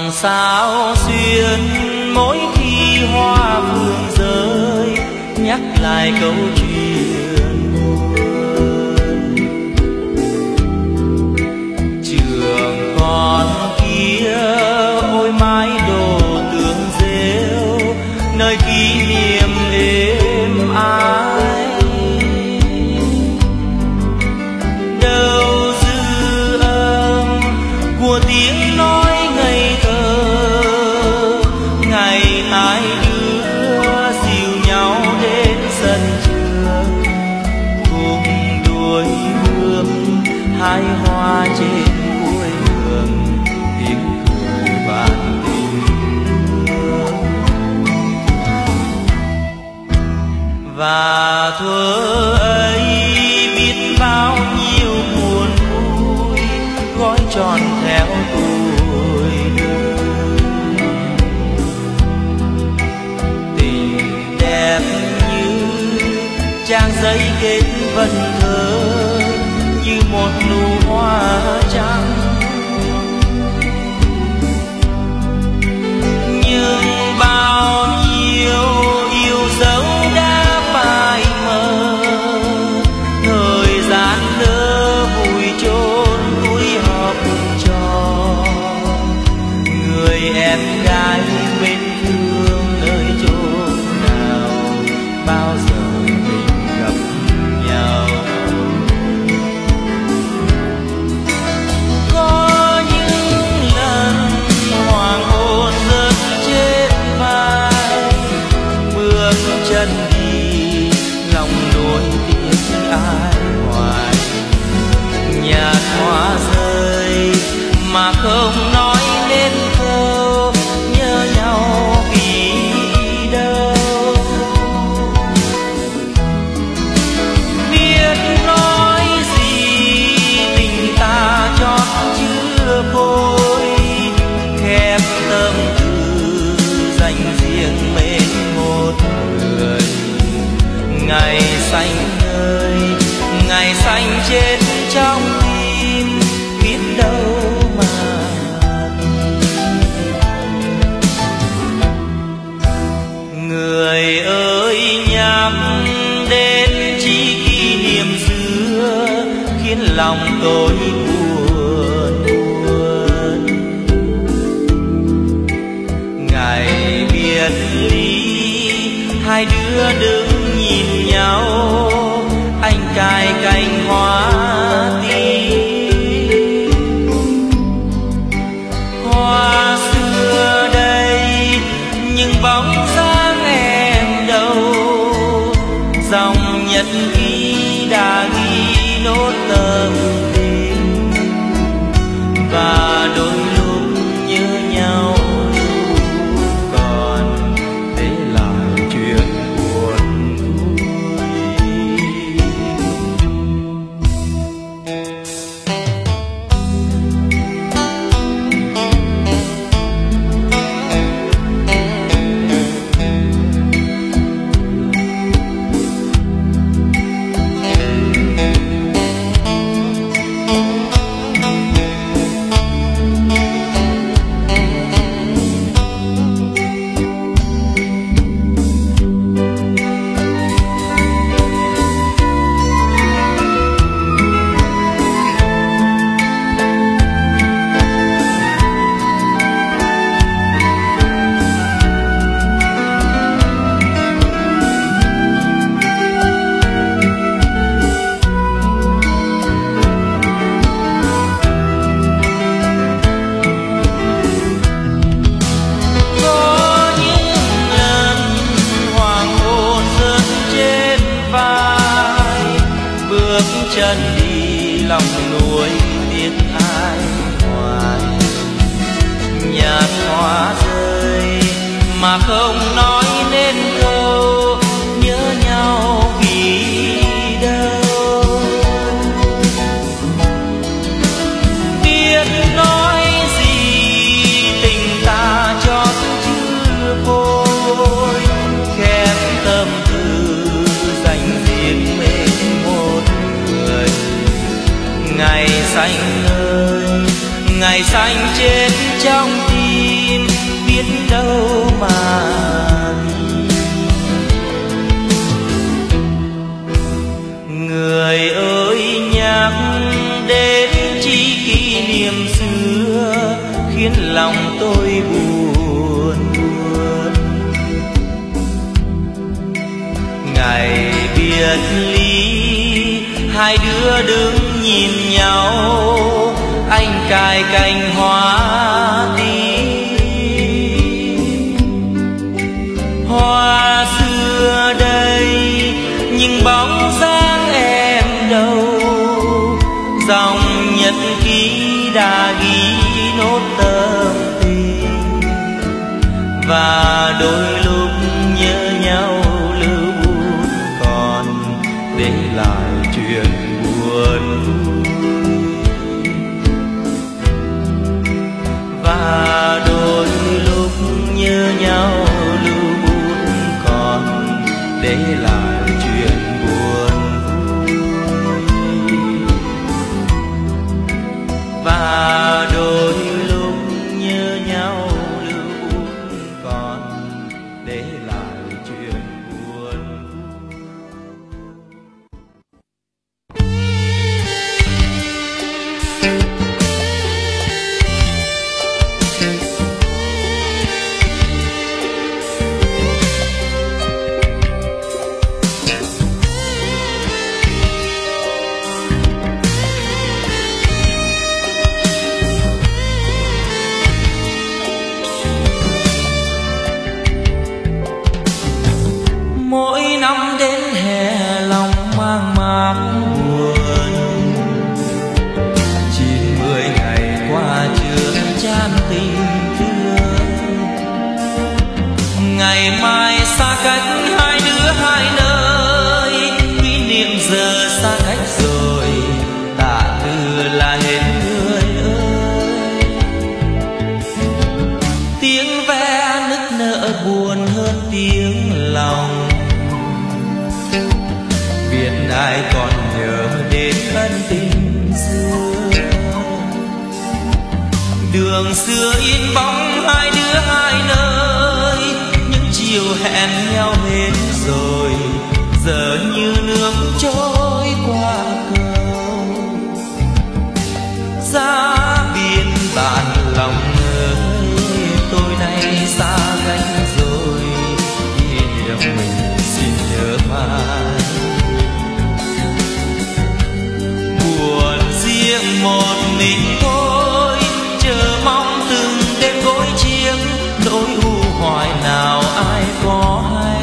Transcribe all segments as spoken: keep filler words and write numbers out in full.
sao xuyên mỗi khi hoa phương rơi, nhắc lại câu chuyện buồn. Trường con kia ôi mái đồ tường rêu, nơi kỷ niệm êm ái. Đâu dư âm của tiếng nói ngây thơ, ngày hai đứa dìu nhau đến sân trường, cùng đuổi hương hai hoa trên cuối đường, tiếng cười bạn tình thương. Và thuở ấy biết bao nhiêu buồn vui gói tròn theo tuổi đời. Tình đẹp như trang giấy kết vần thơ, như một nụ hoa trắng. Nhưng bao nhiêu yêu dấu đã phai mờ, thời gian lỡ vùi chôn núi học trò. Người em gái bên thương nơi chốn nào, bao giờ mình gặp nhau. Có những lần hoàng hôn rớt trên vai, bước chân đi lòng nuối tiếc ai hoài. Nhạt hoa rơi mà không nói nên câu nhớ nhau vì đâu. Biết nói gì tình ta chót chưa vội, khép tâm tư dành riêng mến một người. Ngày xanh ơi ngày xanh chết trong tim, biết đâu mà người ơi nhắc đến chỉ kỷ niệm xưa, khiến lòng tôi buồn buồn. Ngày biệt ly hai đứa đứng nhìn nhau, anh cài cành hoa tím. Hoa xưa đây nhưng bóng dáng em đâu, dòng nhật ký đã ghi nốt tâm tình. Và đôi lúc nhớ nhau còn để lại chuyện buồn vui. Chân đi lòng nuối tiếc ai hoài. Nhạt hoa rơi mà không nói nên câu nhớ nhau vì đâu. Biết nói gì tình ta chót chưa vội, khép tâm tư dành riêng mình một người. Ngày xanh ơi ngày xanh chết trong tim, biết đâu mà người ơi nhắc đến chi kỷ niệm xưa khiến lòng tôi buồn buồn. Ngày biệt ly hai đứa đứng nhìn nhau, anh cài cành hoa tím. Hoa xưa đây nhưng bóng dáng em đâu, dòng nhật ký đã ghi nốt tâm tình. Và đôi lúc nhớ nhau lưu buồn còn để lại chuyện buồn. Và đôi lúc nhớ nhau lưu buồn còn để lại chuyện buồn. Và đôi lúc nhớ nhau lưu buồn còn để lại chuyện buồn. Mỗi năm đến hè lòng mang máng buồn, chín mươi ngày qua chưa chan tình thương. Ngày mai xa cách hai đứa hai nơi, kỷ niệm giờ xa cách rồi, tạ từ là hết người ơi. Tiếng ve nức nở buồn hơn tiếng lòng, biết ai còn nhớ đến ân tình xưa. Đường xưa in bóng hai đứa hai nơi, những chiều hẹn nhau hết rồi, giờ như nước trôi qua cầu. Giá biên bản lòng ơi, tôi nay xa cách rồi, kỷ niệm mình xin nhớ mãi. Buồn riêng một mình tôi, chờ mong từng đêm gối chiếc, nỗi u hoài nào ai có hay.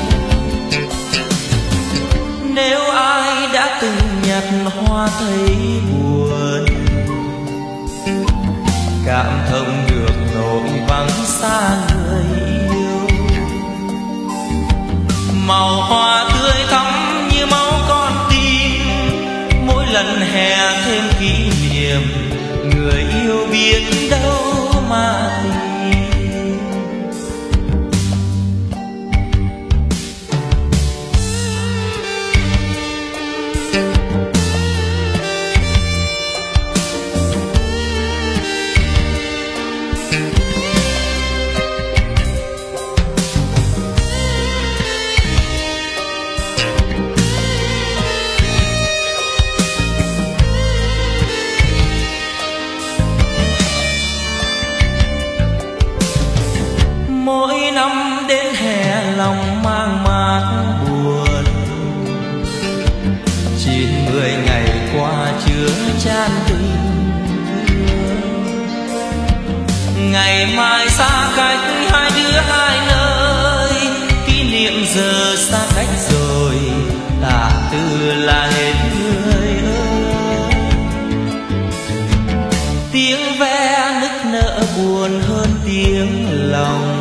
Nếu ai đã từng nhặt hoa thấy buồn, cảm thông được nỗi vắng xa người yêu. Màu hoa tươi thắm như máu con tim, mỗi lần hè thêm kỷ niệm, người yêu biết đâu mà tìm. Mỗi năm đến hè lòng mang mát buồn, chín mươi ngày qua chưa chan tình thương. Ngày mai xa cách hai đứa hai nơi, kỷ niệm giờ xa cách rồi, tạ từ là hết người ơi. Tiếng ve nức nở buồn hơn tiếng lòng,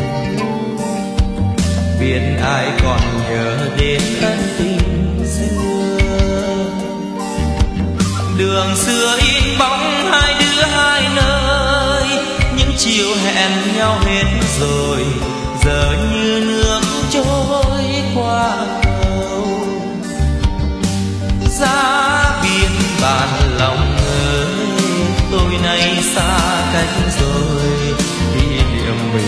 biết ai còn nhớ đến ân tình xưa. Đường xưa in bóng hai đứa hai nơi, những chiều hẹn nhau hết rồi, giờ như nước trôi qua cầu. Giá biên bản lòng ơi, tôi nay xa cách rồi, kỷ niệm mình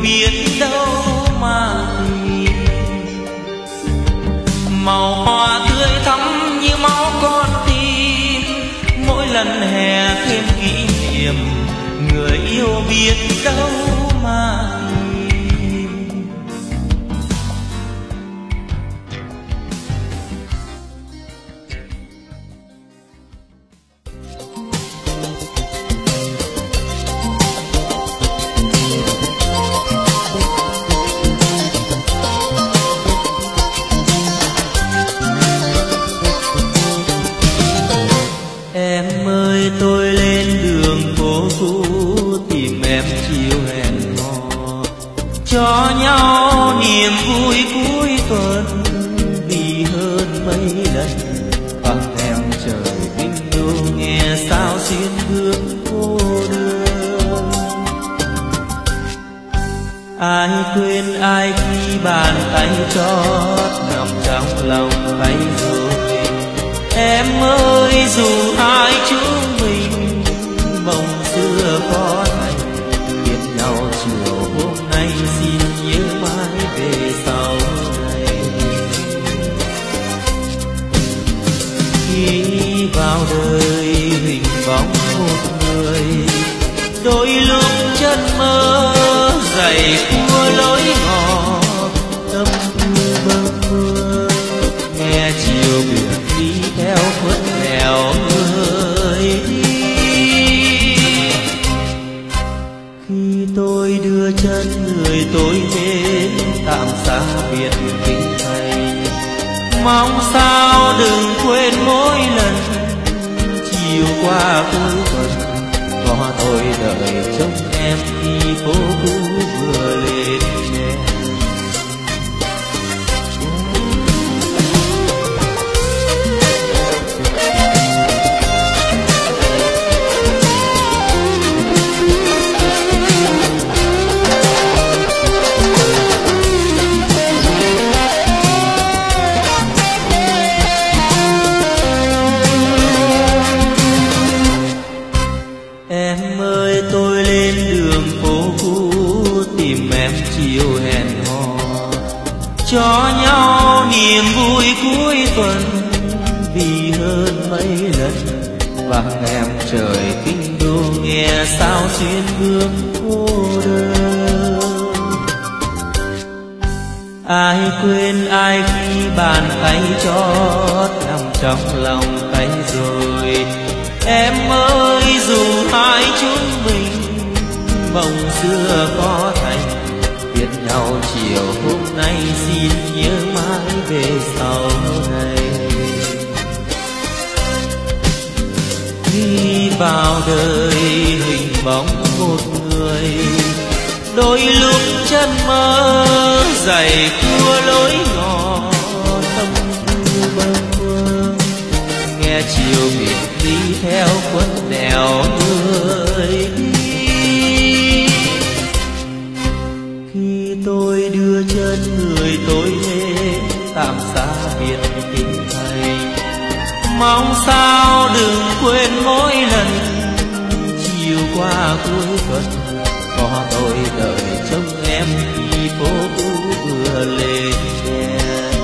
biết đâu mà tìm. Màu hoa tươi thắm như máu con tim, mỗi lần hè thêm kỷ niệm, người yêu biết đâu mà tìm. Em ơi tôi lên đường phố cũ tìm em chiều hẹn hò, cho nhau niềm vui cuối tuần, vì hơn mấy lần vắng em trời kinh đô nghe sao xuyên hương cô đơn. Ai quên ai khi bàn tay trót nằm trong lòng tay rồi. Em ơi dù hai chúng mình mộng xưa có thành, biết nhau chiều hôm nay xin nhớ mãi về sau này. Khi vào đời hình bóng một người, đôi lúc chân mơ dày cua lối ngọt, tâm tư bâng mơ nghe chiều biển đi theo khuất nẻo người đi. Khi tôi đưa chân người tôi đến tạm xa biệt kinh thành, mong sao đừng quên mỗi lần chiều qua cuối tuần có tôi đợi trông em khi phố cũ vừa lên đèn. Em ơi tôi lên đường phố cũ tìm em chiều hẹn hò, cho nhau niềm vui cuối tuần, vì hơn mấy lần vắng em trời kinh đô nghe sao xuyên hương cô đơn. Ai quên ai khi bàn tay trót nằm trong lòng tay rồi. Em ơi dù hai chúng mình mộng xưa có thành, biết nhau chiều hôm nay xin nhớ mãi về sau này. Khi vào đời hình bóng một người, đôi lúc chân mơ dày cua lối ngõ, tâm tư bâng khuâng nghe chiều biển đi theo khuất nẻo người đi. Khi tôi đưa chân người tôi đến tạm xa biệt kinh thành, mong sao đừng quên mỗi lần chiều qua cuối tuần có tôi đợi trông em khi phố cũ vừa lên đèn.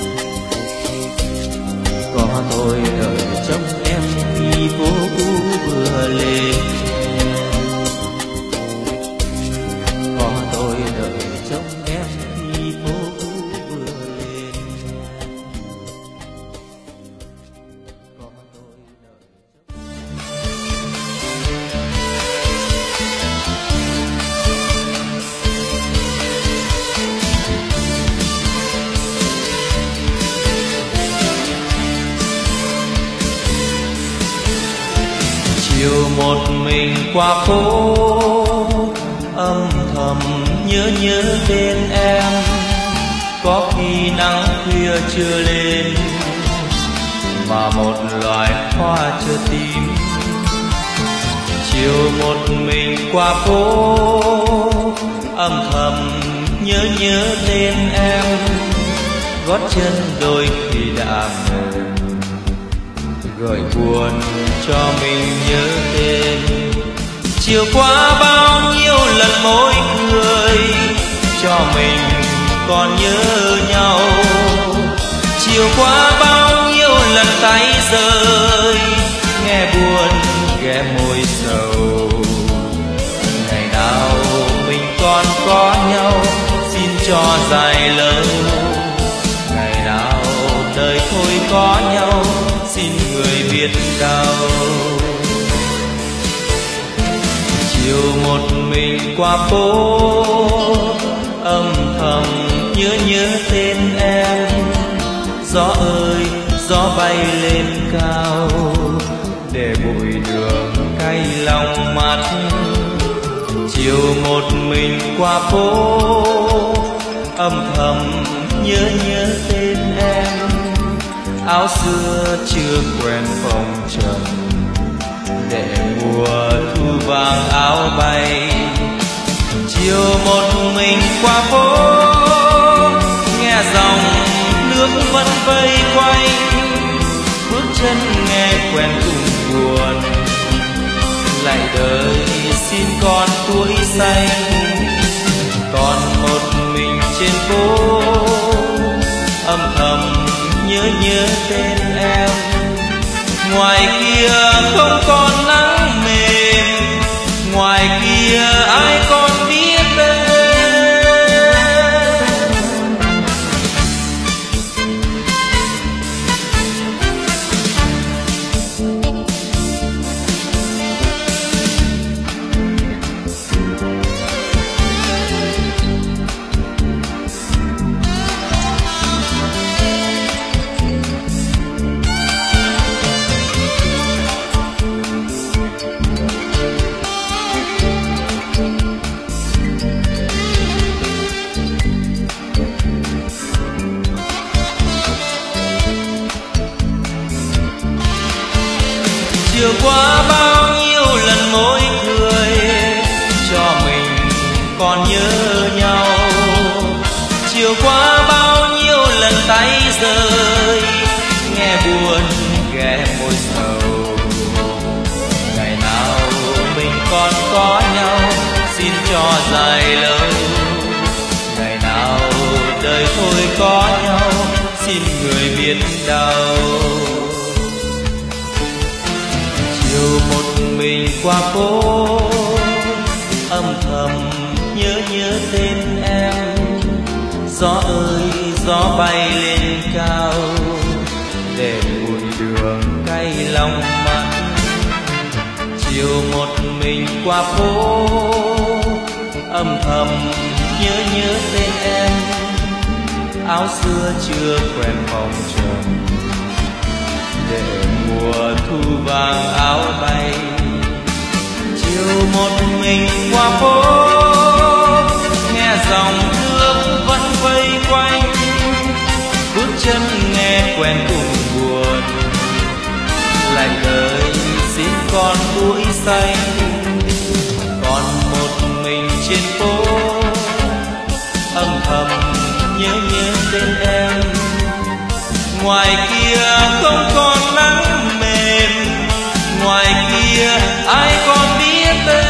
Có tôi đợi trông em khi phố cũ vừa lên đèn. Có tôi đợi trông em khi phố cũ vừa lên đèn. Có tôi đợi chiều một mình qua phố âm thầm nhớ nhớ tên em, có khi nắng khuya chưa lên mà một loài hoa chưa tím. Chiều một mình qua phố âm thầm nhớ nhớ tên em, gót chân đôi khi đã mềm gợi buồn cho mình nhớ tên. chiều qua bao nhiêu lần môi cười cho mình còn nhớ nhau, chiều qua bao nhiêu lần tay rơi nghe buồn ghé môi sầu. Ngày nào mình còn có nhau xin cho dài lâu, ngày nào đời thôi có nhau xin người biết đâu. Chiều một mình qua phố âm thầm nhớ nhớ tên em, gió ơi gió bay lên cao để bụi đường cay lòng mắt. Chiều một mình qua phố âm thầm nhớ nhớ tên em, áo xưa chưa quen phong trần để mùa thu vàng áo bay. Chiều một mình qua phố nghe dòng nước vẫn vây quanh, bước chân nghe quen cùng buồn lại đời xin con tuổi xanh. Còn một mình trên phố âm thầm nhớ nhớ tên em, ngoài kia không còn nắng mềm, ngoài kia ai còn biết đến. Chiều qua bao nhiêu lần môi cười cho mình còn nhớ nhau, chiều qua bao nhiêu lần tay rơi nghe buồn ghé môi sầu. Ngày nào mình còn có nhau xin cho dài lâu, ngày nào đời thôi có nhau xin người biết đâu. Chiều một mình qua phố âm thầm nhớ nhớ tên em, gió ơi gió bay lên cao để bụi đường cay lòng mắt. Chiều một mình qua phố âm thầm nhớ nhớ tên em, áo xưa chưa quen phong trần để mùa thu vàng áo bay. Chiều một mình qua phố nghe dòng nước vẫn vây quanh, bước chân nghe quen cùng buồn lại đời xin con tuổi xanh. Còn một mình trên phố âm thầm nhớ nhớ tên em, ngoài kia không còn nắng mềm, ngoài kia ai còn biết đến.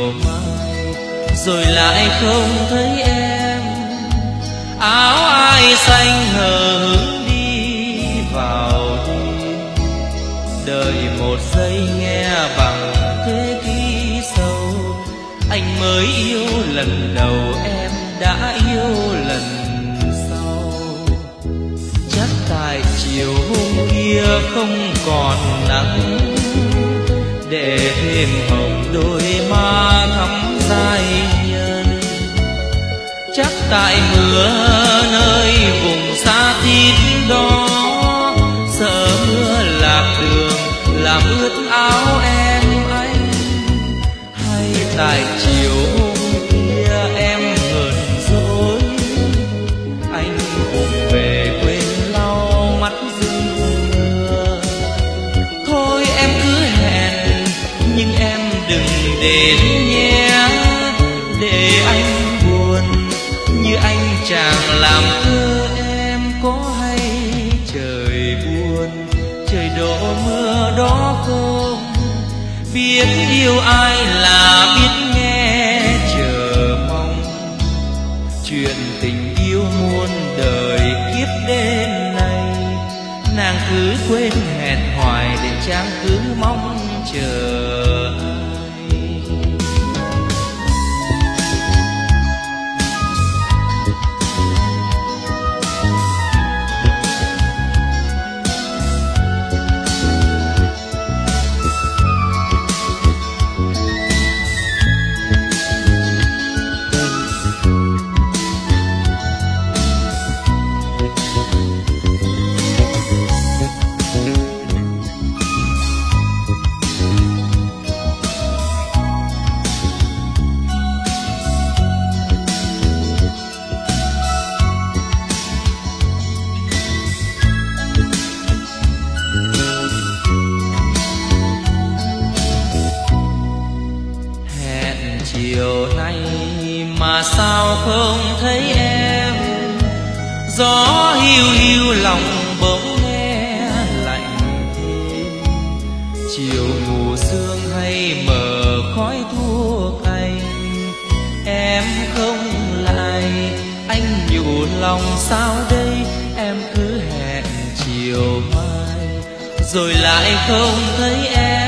chiều mai rồi lại không thấy em. Áo ai xanh hờ hững đi vào đêm, đợi một giây nghe bằng thế kỷ sâu. Anh mới yêu lần đầu, em đã yêu lần sau. Chắc tại chiều hôm kia không còn nắng, để thêm hồng đôi má thắm dài nhân. Chắc tại mưa nơi vùng xa tít đó, sợ mưa lạc đường làm ướt áo em anh. Hay tại chiều hôm kia em hờn dỗi, anh cùng về quên lau mắt rưng mưa. Thôi em cứ hẹn nhưng em đừng đến nhé, để anh buồn như anh chàng làm thơ. Em có hay trời buồn, trời đổ mưa đó không? Biết yêu ai là biết nghe chờ mong. Chuyện tình yêu muôn đời kiếp đến nay, nàng cứ quên hẹn hoài để chàng cứ mong chờ. Chiều nay mà sao không thấy em? Gió hiu hiu lòng bỗng nghe lạnh thêm. Chiều mù sương hay mờ khói thuốc anh, em không lại anh nhủ lòng sao đây? Em cứ hẹn chiều mai rồi lại không thấy em.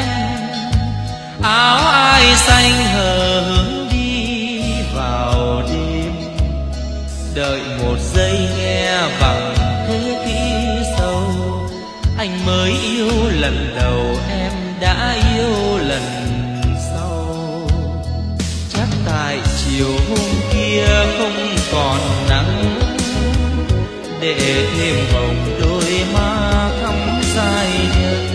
Áo ai xanh hờ hững đi vào đêm, đợi một giây nghe bằng thế kỷ sâu. Anh mới yêu lần đầu, em đã yêu lần sau. Chắc tại chiều hôm kia không còn nắng, để thêm hồng đôi má thắm dài nhân.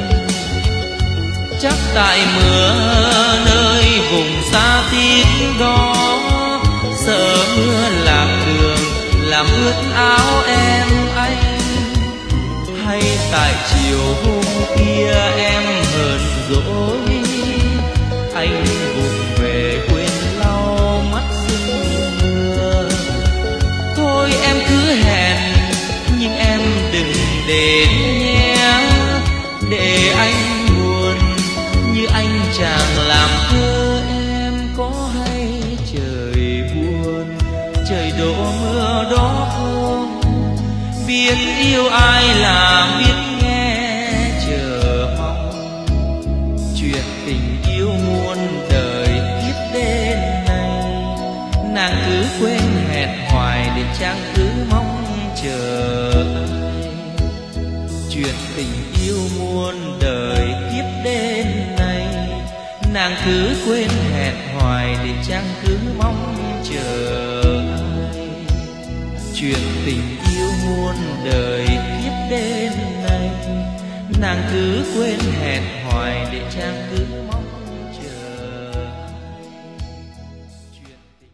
Chắc tại mưa nơi vùng xa tít đó, sợ mưa lạc đường làm ướt áo em anh. Hay tại chiều hôm kia em hờn dỗi, anh vùng về quên lau mắt sương mưa. Thôi em cứ hẹn nhưng em đừng đến nhé, để anh buồn như anh chàng làm thơ. Em có hay trời buồn, trời đổ mưa đó không? Biết yêu ai là biết nghe chờ mong. Chuyện tình yêu muôn đời kiếp đến nay, nàng cứ quên hẹn hoài để chàng cứ mong chờ ai. Chuyện tình yêu muôn đời kiếp đến nay, nàng cứ quên hẹn hoài để chàng cứ mong chờ ai. Chuyện tình yêu muôn đời kiếp đến nay, nàng cứ quên hẹn hoài để chàng cứ mong chờ ai. Chuyện tình...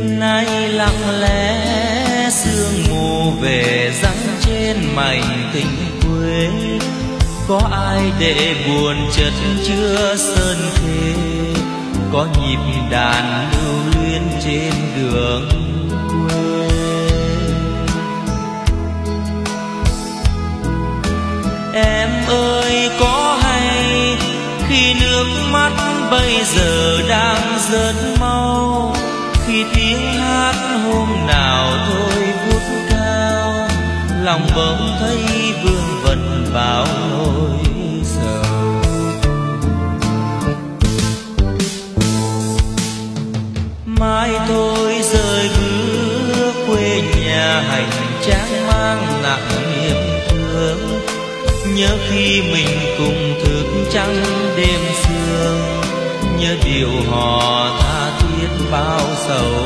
Đêm nay lặng lẽ sương mù về răng trên mảnh tình quê, có ai để buồn chất chứa sơn khê, có nhịp đàn lưu luyến trên đường quê. Em ơi có hay khi nước mắt bây giờ đang rớt mau, khi tiếng hát hôm nào thôi vút cao, lòng bỗng thấy vương vấn bao nỗi sầu. Mai thôi rời bước quê nhà, hành trang mang nặng niềm thương, nhớ khi mình cùng thức trắng đêm sương, nhớ điều hò tha thiết bao sầu.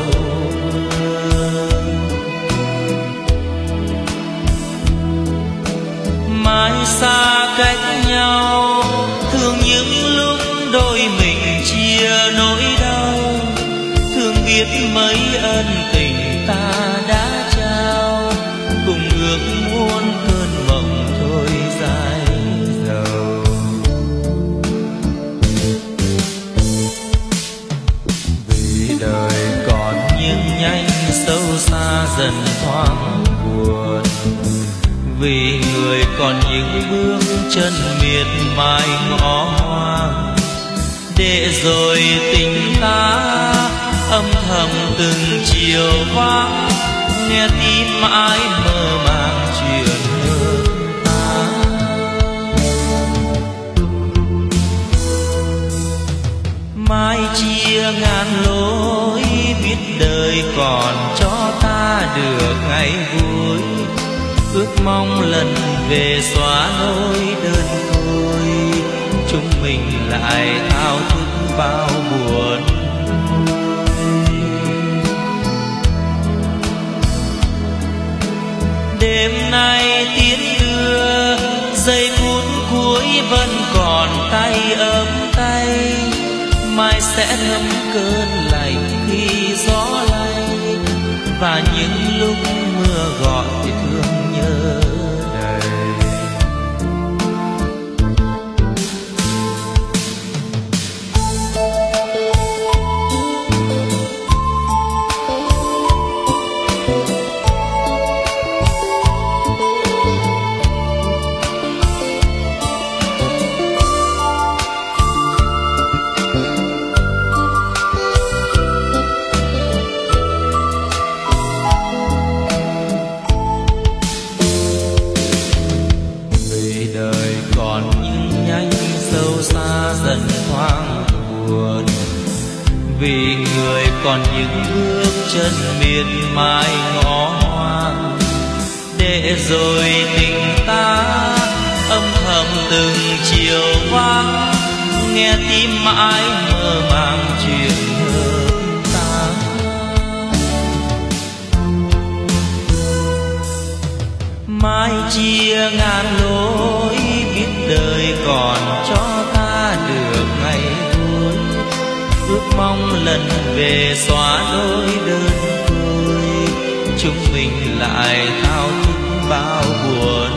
Mai xa cách nhau, thương những lúc đôi mình chia nỗi đau, thương biết mấy ân tình ta đã trao, cùng ước muốn cơn mộng thôi dài dầu. Vì đời còn nhưng nhanh sâu xa dần thoáng buồn, vì người còn những bước chân miệt mài ngõ hoang, để rồi tình ta âm thầm từng chiều vắng, nghe tin mãi mơ màng chuyện hơn ta. Mai chia ngàn lối, biết đời còn cho ta được ngày vui, ước mong lần về xóa nỗi đơn côi, chúng mình lại thao thức bao buồn. Đêm nay tiến đưa, giây phút cuối vẫn còn tay ấm tay, mai sẽ ngấm cơn lạnh khi gió lay, và những lúc mưa gọi thương nhớ đầy. Vì người còn những bước chân miệt mài ngõ hoang, để rồi tình ta âm thầm từng chiều vắng, nghe tim mãi mơ màng chuyện hơn ta. Mai chia ngàn lối, biết đời còn cho ta được ngày vui, ước mong lần về xóa nỗi đơn côi, chúng mình lại thao thức bao buồn.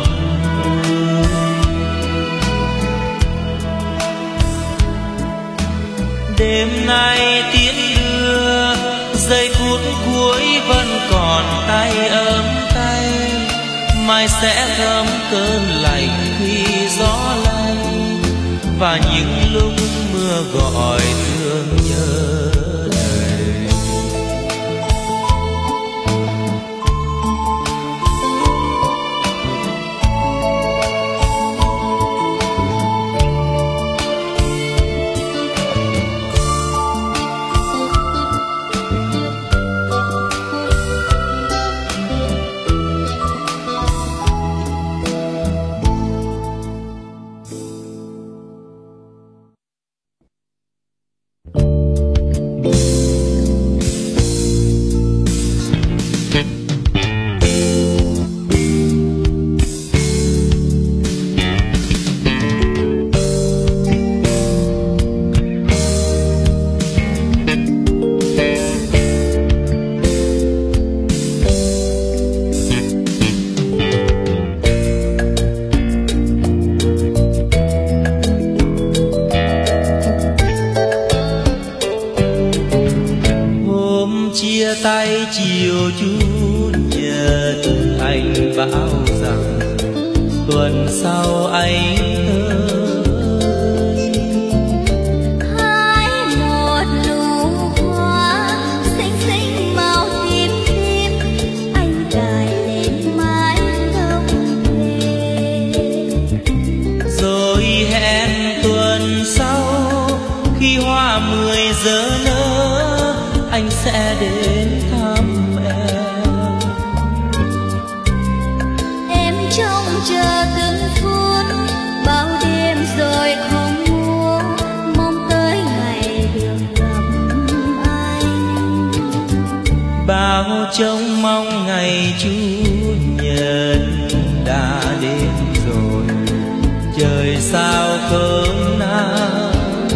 Đêm nay tiến đưa, giây phút cuối vẫn còn tay ấm tay, mai sẽ thấm cơn lạnh khi gió lay, và những lúc mưa gọi thương nhớ đời. chia tay chiều Chủ nhật, anh bảo rằng tuần sau anh tới. Hái một nụ hoa xinh xinh màu tím tím, anh cài lên mái tóc về. Rồi hẹn tuần sau khi hoa mười giờ nở, anh sẽ đến thăm em. Em trông chờ từng phút bao đêm rồi không ngủ, mong tới ngày được gặp anh. Bao trông mong ngày Chủ nhật đã đến rồi, trời sao không nắng.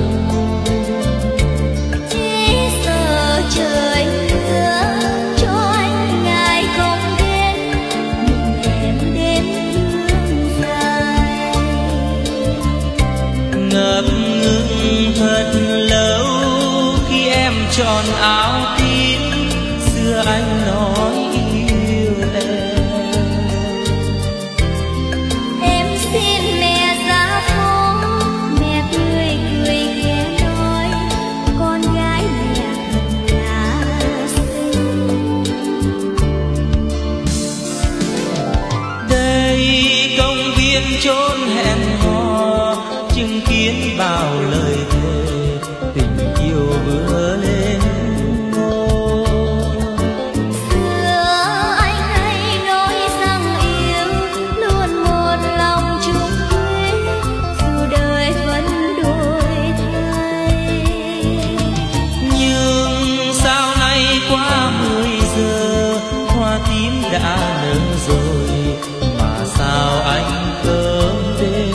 Chỉ sợ trời mưa cho anh ngày không đến, nhưng em đêm thương dài. Ngập ngừng thật lâu khi em chọn áo tím, xưa anh nói yêu em. Em xin mẹ ra phố, mẹ tươi cười khẽ nói, con gái mẹ thật là xinh. Đây công viên chốn hẹn hò, chứng kiến bao lời thề tình yêu vừa lên ngô. Xưa anh hay nói rằng yêu luôn một lòng chung thủy, dù đời vẫn đổi thay. Nhưng sao nay qua mười giờ hoa tím đã nở rồi, mà sao anh không đến.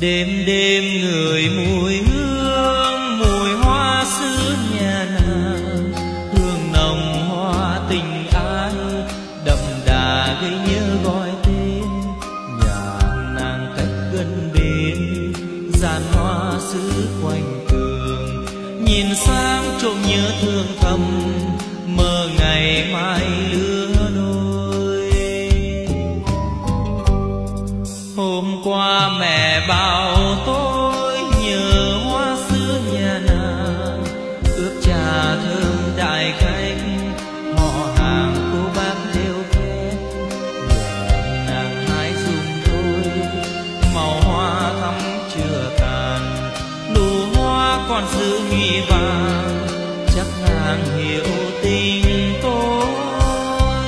Đêm đêm người mùi hương, mùi hoa xứ nhà nàng, hương nồng hoa tình ái đậm đà gây nhớ gọi tên. Nhà nàng cách gần bên, giàn hoa xứ quanh tường, nhìn sang trộm nhớ thương thầm, mơ ngày mai lứa đôi. Hôm qua mẹ bảo tôi nhớ hoa xưa nhà nàng, ướp trà thơm đại cánh, họ hàng cô bác đều khen. Nhờ nàng hái dùm tôi màu hoa thắm chưa tàn, nụ hoa còn giữ nghi vàng, chắc nàng hiểu tình tôi.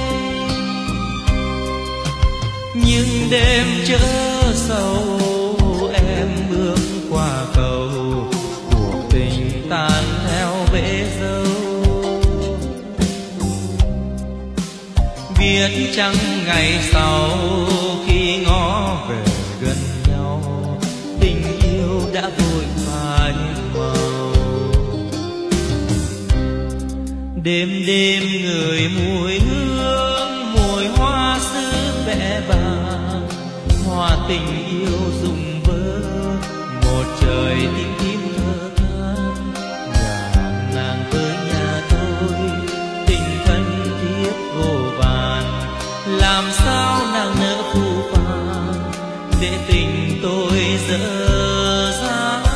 Nhưng đêm chớ sầu em bước qua cầu, cuộc tình tan theo bể dâu. Biết chăng ngày sau khi ngó về gần nhau, tình yêu đã vội phai màu. Đêm đêm người mùi hương, mùi hoa xứ vẽ vàng, hoa tình yêu rụng vỡ, một trời tím tím thơ than. Nhà nàng với nhà tôi tình thân thiết vô vàn, làm sao nàng nỡ phũ phàng để tình tôi dở dang.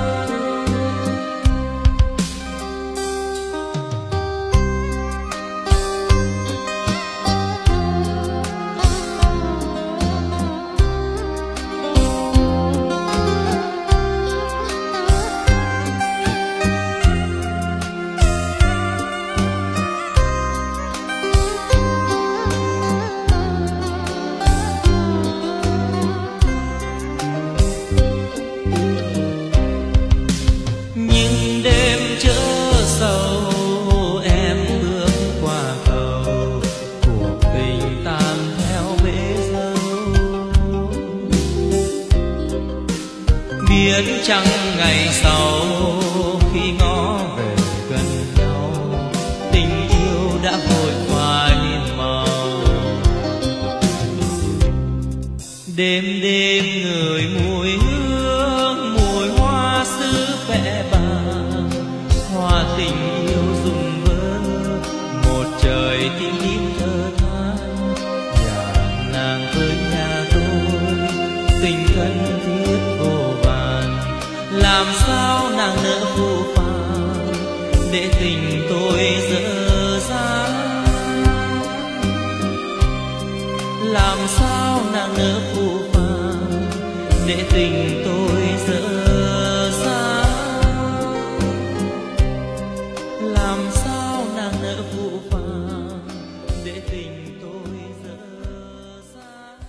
Biết chăng ngày sau khi ngó về gần nhau, tình yêu đã vội phai màu. Đêm đêm người mùi hương, mùi hoa xứ vẽ vàng, hoa tình yêu rụng vỡ, một trời tím tím thơ than. Nhà nàng với nhà tôi tình thân thiết vô vàn, làm sao nàng nỡ phũ phàng để tình tôi dở dang. Làm sao nàng nỡ phũ phàng để tình tôi dở dang. Làm sao nàng nỡ phũ phàng để tình tôi dở dang.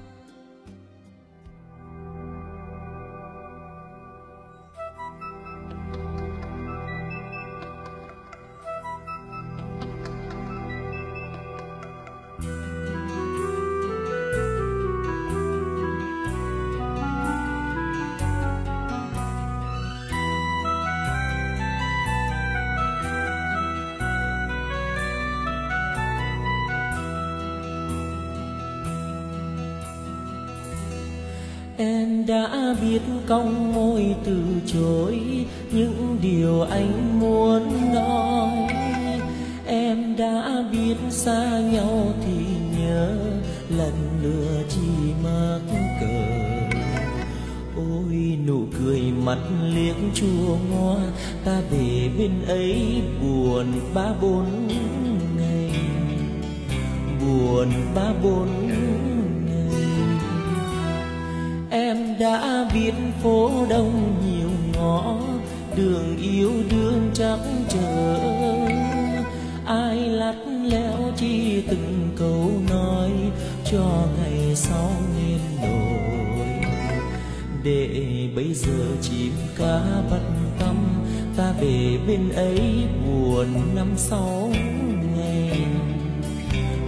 Em đã biết cong môi từ chối những điều anh muốn nói. Em đã biết xa nhau thì nhớ lần lừa chỉ mắc cờ. Ôi nụ cười mặt liếc chua ngoa, ta về bên ấy buồn ba bốn ngày, buồn ba bốn ngày. Em đã biết phố đông nhiều ngõ, đường yêu đương trắc trở. Ai lắt léo chi từng câu nói cho ngày sau nên đổi. Để bây giờ chim cá bắt tăm, ta về bên ấy buồn năm sáu ngày,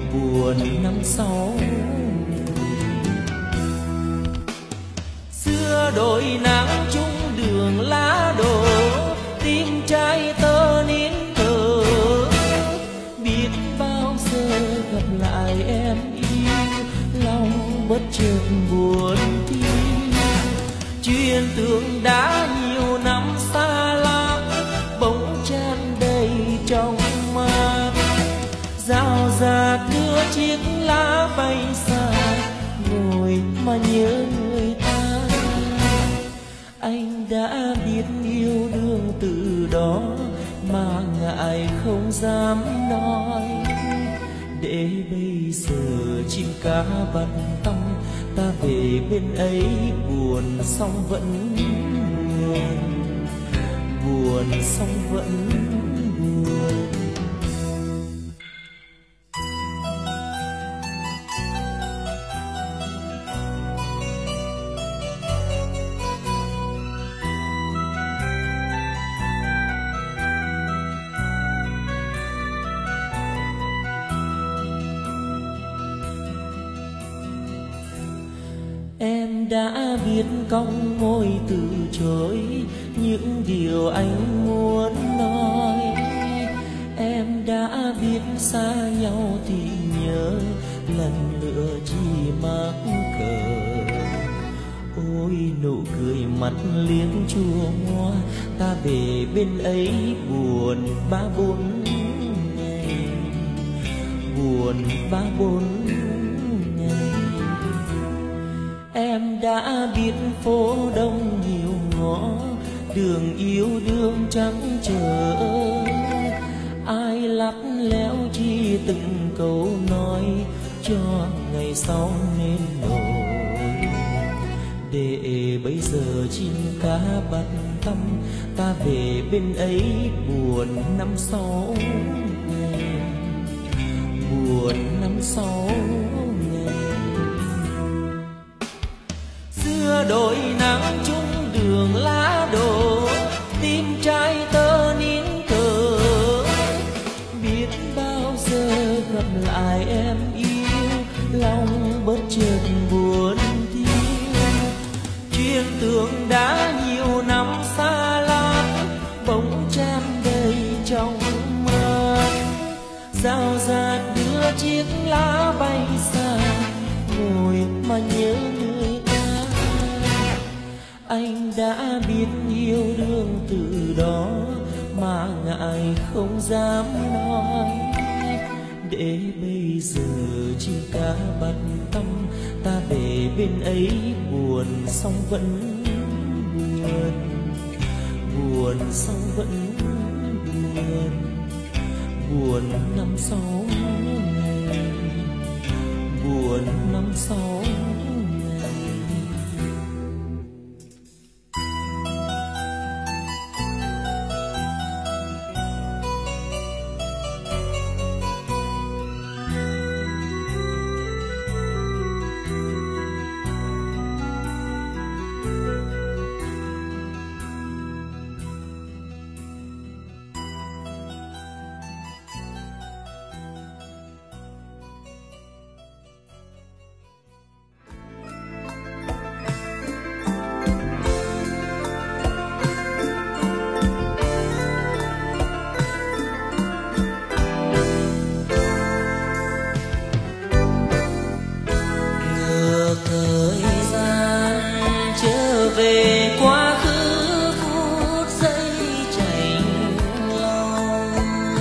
buồn năm sáu. Xưa xưa đôi nắng chung đường lá đổ, tim trai tơ nín thở. Biết bao giờ gặp lại em yêu, lòng bất chợt buồn tim. Chuyện tưởng đã nhiều năm xa lắm, bỗng tràn đầy trong mắt. Rào rạt đưa chiếc lá bay xa, ngồi mà nhớ người ta. Anh đã biết yêu đương từ đó, mà ngại không dám nói. Để bây giờ chim cá bận tâm, ta về bên ấy buồn xong vẫn buồn, buồn xong vẫn buồn. Em đã biết cong môi từ chối những điều anh muốn nói. Em đã biết xa nhau thì nhớ, lần lựa chỉ mắc cờ. Ôi nụ cười mặt liếng chua ngoa, ta về bên ấy buồn ba bốn ngày, buồn ba bốn ngày. Em đã biết phố đông nhiều ngõ, đường yêu đương trắng chờ. Ai lắt léo chi từng câu nói, cho ngày sau nên nổi. Để bây giờ chim cá bận tâm, ta về bên ấy buồn năm sáu ngày, buồn năm sáu ngày. Xưa đôi nắng chung đường lá đổ, tim trai tơ nín thở. Biết bao giờ gặp lại em yêu, lòng bất chợt buồn thiêu. Chuyện tưởng đã nhiều năm xa lắm, bỗng tràn đầy trong mắt. Rào rạt đưa chiếc lá bay xa, ngồi mà nhớ người ta. Anh đã biết yêu đương từ đó, mà ngại không dám nói. Để bây giờ chim cá bận tâm, ta về bên ấy buồn xong vẫn buồn, buồn xong vẫn buồn, buồn năm sáu ngày, buồn năm sáu ngày. Về quá khứ phút giây chạnh lòng,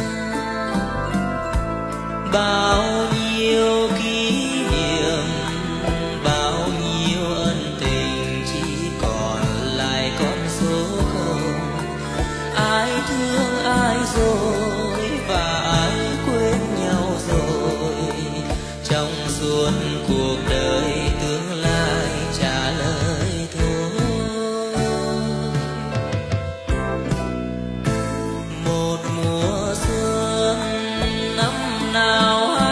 bao nhiêu kỷ niệm, bao nhiêu ân tình chỉ còn lại con số không. Ai thương ai rồi và ai quên nhau rồi, trong suốt cuộc đời tương lai trả lời thôi. Một mùa xuân năm nào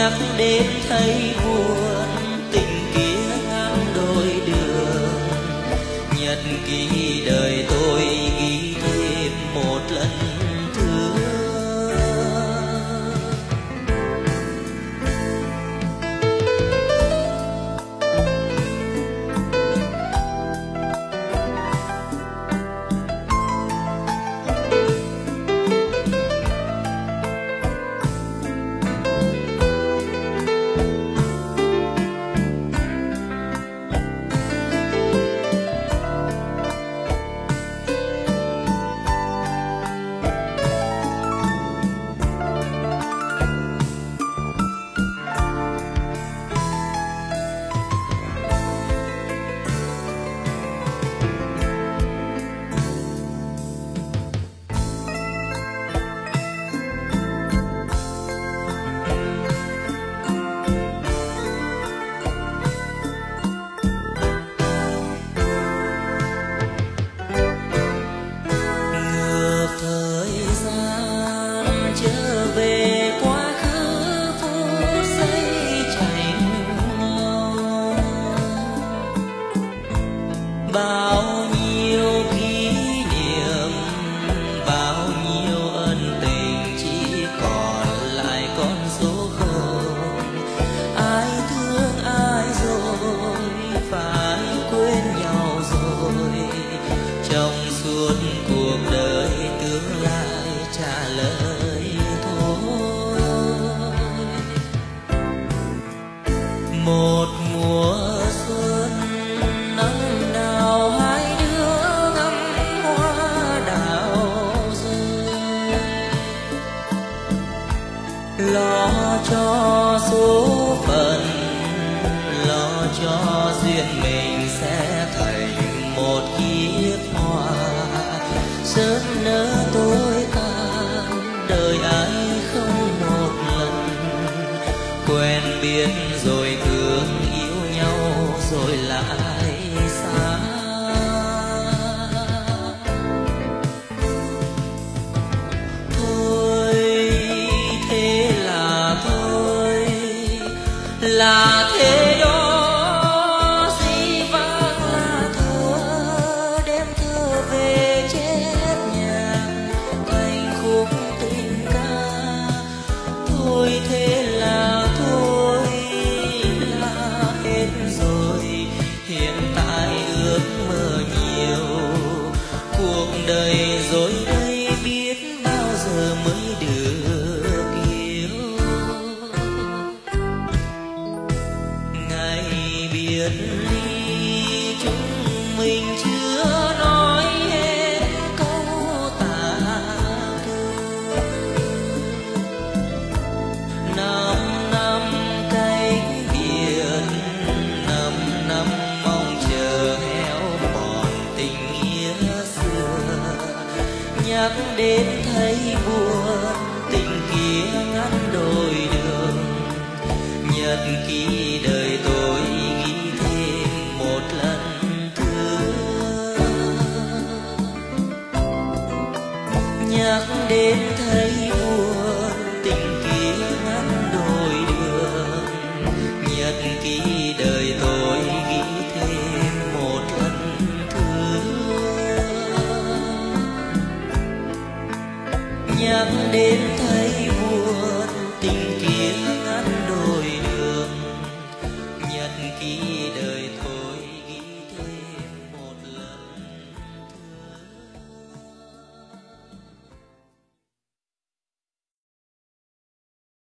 nhắc đến thấy buồn, tình kia ngăn đôi đường. Nhật ký đời tôi ghi thêm một lần thương. Bao nhiêu kỷ niệm, bao nhiêu ân tình chỉ còn lại con số không. Ai thương ai rồi, phải quên nhau rồi. Trong suốt cuộc đời tương lai trả lời thôi. Một mùa xuân nắng nào hai đứa ngắm hoa đào rơi, lo cho số phận, lo cho duyên mình sẽ thành một kiếp hoa. Sớm nỡ tối tàn, đời ai không một lần. Quen biết rồi thương yêu nhau rồi lại xa. Thôi thế là thôi, là thế đó, dĩ vãng là thơ, đem thơ về chết nhàng thành khúc tình ca. Thôi thế là thôi, là hết rồi, hiện tại ước mơ nhiều. Cuộc đời rồi đây biết bao giờ mới được yêu. Ngày biệt ly chúng mình chưa nói hết câu tả cơ. Năm năm cánh biển, năm năm mong chờ héo mòn tình nghĩa xưa. Nhắc đến thấy buồn, tình kia ngăn đôi đường. Nhật ký đời tôi ghi thêm một lần thương. Nhắc đến thấy buồn, tình kia ngăn đôi đường. Nhật ký đời tôi ghi thêm một lần thương. Nhắc đến thấy buồn,